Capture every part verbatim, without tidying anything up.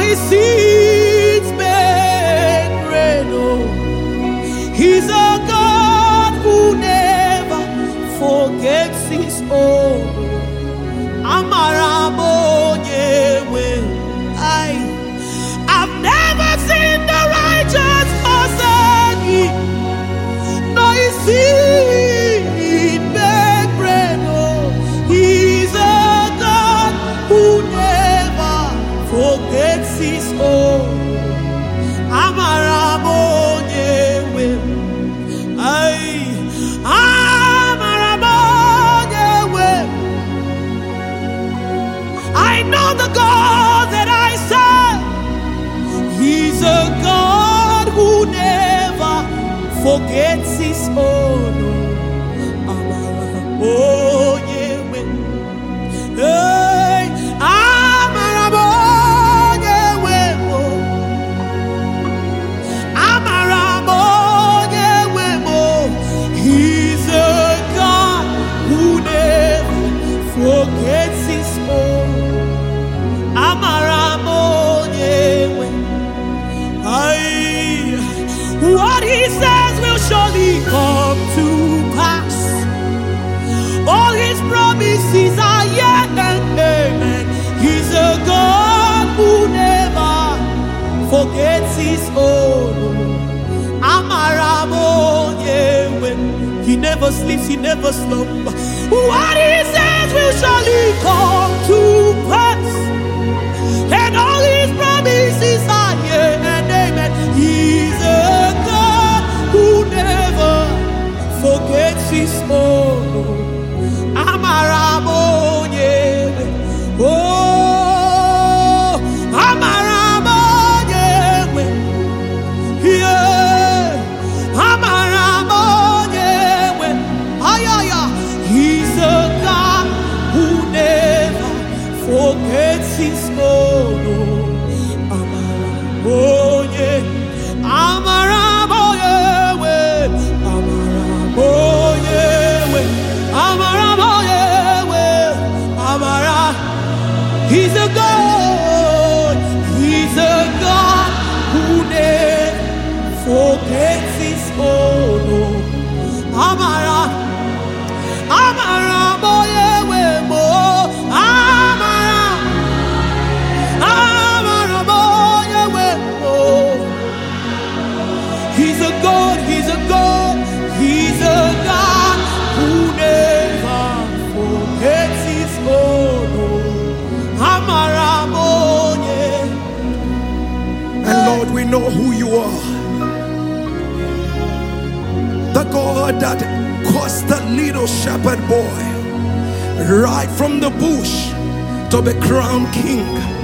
his seeds make rain. Oh, he's a God who never forgets his own. Amaramonyewe. I, I've never seen the righteous forsaken, nor his seed beg bread. Oh, he's a God who never forgets his own. Amaramonyewe. I, Amaramonyewe. I know the God that I serve. He's a God who never forgets his own. Amaramonyewe. Hey, Amaramonyewe. Amaramonyewe. He's a God who never forgets his own. Amaramonyewe. Aye. What he says will surely come to pass. All his promises are yet and amen. He's a God who never forgets his own. Amaramonyewe. He never sleeps, he never slumbers. What he says will surely come to pass. And all his promises are yea and amen. He's a God who never forgets his own. Amaramonyewe. Oh, Amaramonyewe. Yeah, Amaramonyewe. Ayaya. He's a God who never forgets his own. Amaramonye, Amaramonyewe, Amaramonyewe, Amaramonyewe, Amara. He's a God, he's a God who never forgets his own. Amara, Amaramonyewe, mo, Amara, Amaramonyewe, oh. He's a God, he's a God, he's a God who never forgets his own. Amaramonye. And Lord, we know who you are. The God that caused the little shepherd boy right from the bush to be crowned king.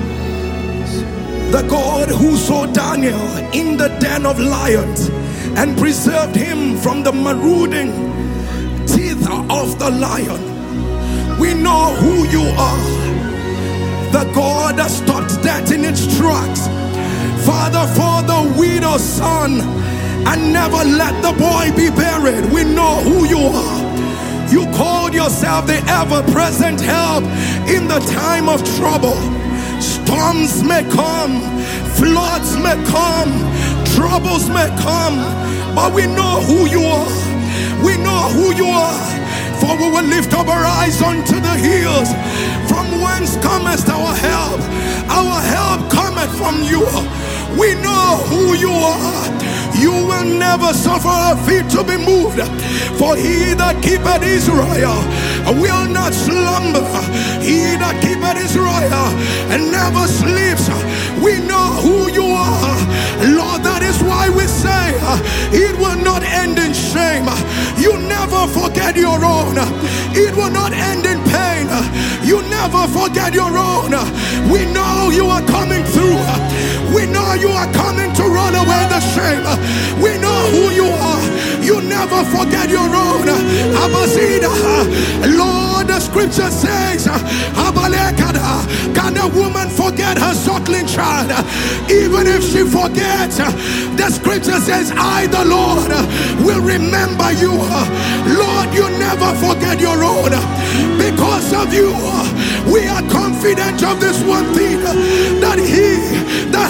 The God who saw Daniel in the den of lions and preserved him from the marauding teeth of the lion. We know who you are. The God that stopped death in its tracks. Father, for the widow's son, and never let the boy be buried. We know who you are. You called yourself the ever-present help in the time of trouble. Storms may come, floods may come, troubles may come, but we know who you are. We know who you are. For we will lift up our eyes unto the hills. From whence cometh our help? Our help cometh from you. We know who you are. You will never suffer our feet to be moved. For he that keepeth Israel will not slumber. He that keepeth Israel and never sleeps. We know who you are. Lord, that is why we say it will not end in shame. You never forget your own. It will not end in pain. You never forget your own. We know you are coming through. We know you are coming to run away the shame. We know who you are. You never forget your own. Abazida. Lord, the scripture says, can a woman forget her suckling child? Even if she forgets, the scripture says, I, the Lord, will remember you. Lord, you never forget your own. Because of you, we are confident of this one thing, that he that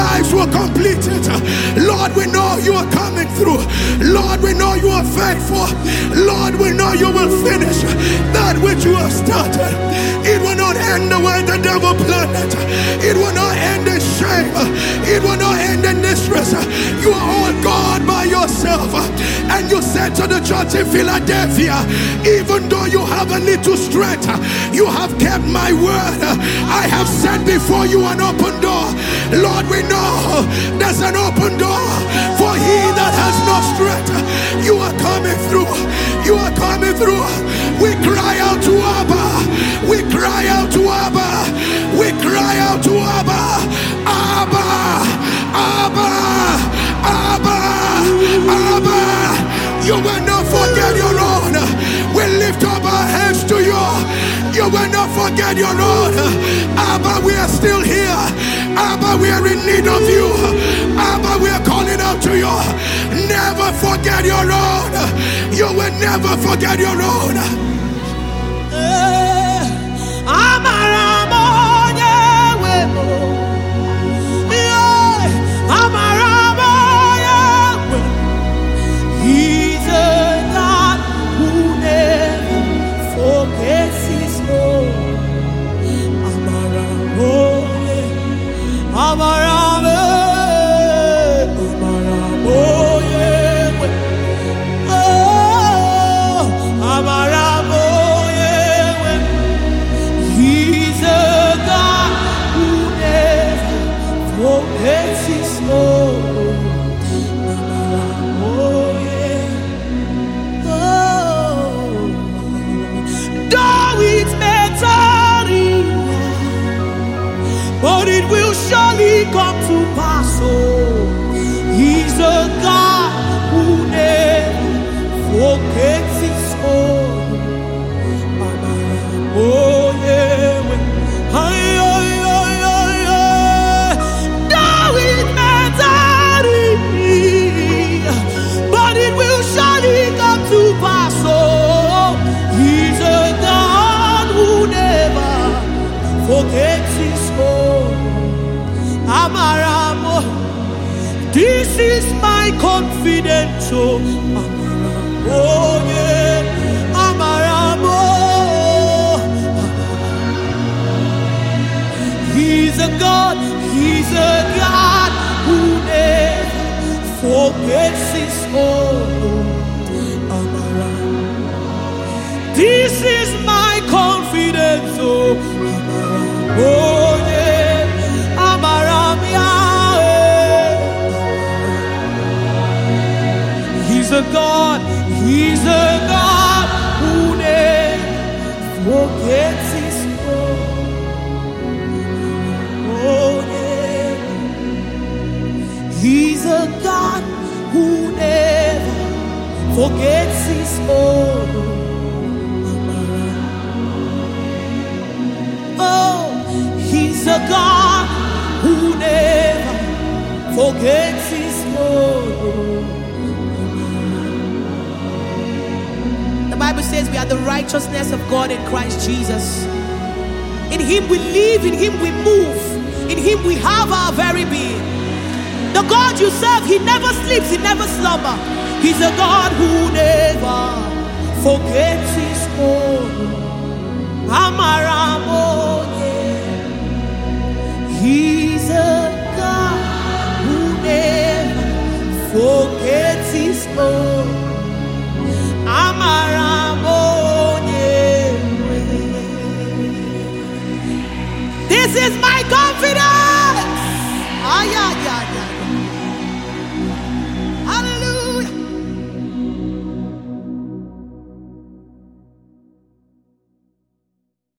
lives will complete it. Lord, we know you are coming through. Lord, we know you are faithful. Lord, we know you will finish that which you have started. It will not end the way the devil planned it. It will not end in shame. It will not end in distress. You are all God by yourself. And you said to the church in Philadelphia, even though you have a little strength, you have kept my word. I have set before you an open door. Lord, we know there's an open door for he that has no strength. You are coming through. You are coming through. We cry out to Abba. We cry out to Abba. We cry out to Abba. Abba. Abba. Abba. Abba. You will not forget your own. We lift up our hands to you. You will not forget your own. Abba, we are still here. Abba, we are in need of you. Abba, we are calling out to you. Never forget your own. You will never forget your own. He's a God who never forgets his own. Amaramo, Amaramo, Amaramo, oh, Amaramo. He's a God who never forgets his own. But it will surely come to pass. Oh, he's a God who never forgets his own. Oh, yeah. Ay, ay, ay, ay, ay. Though it may tarry, but it will surely come to pass. Oh, he's a God who never forgets his own. Amaramo, this is my confidence. Oh, Amaramo, oh yeah, Amaramo. He's a God, he's a God who never forgets his own. Amaramo, this is my confidence. Oh, Amaramo, oh yeah. He's a God, he's a God who never forgets his own. Oh yeah. He's a God who never forgets his own. Oh, he's a God who never forgets his own. The Bible says we are the righteousness of God in Christ Jesus. In him we live, in him we move, in him we have our very being. The God you serve, he never sleeps, he never slumbers. He's a God who never forgets his own. Amaramo, yeah. He's a God who never forgets his own. Amaramo.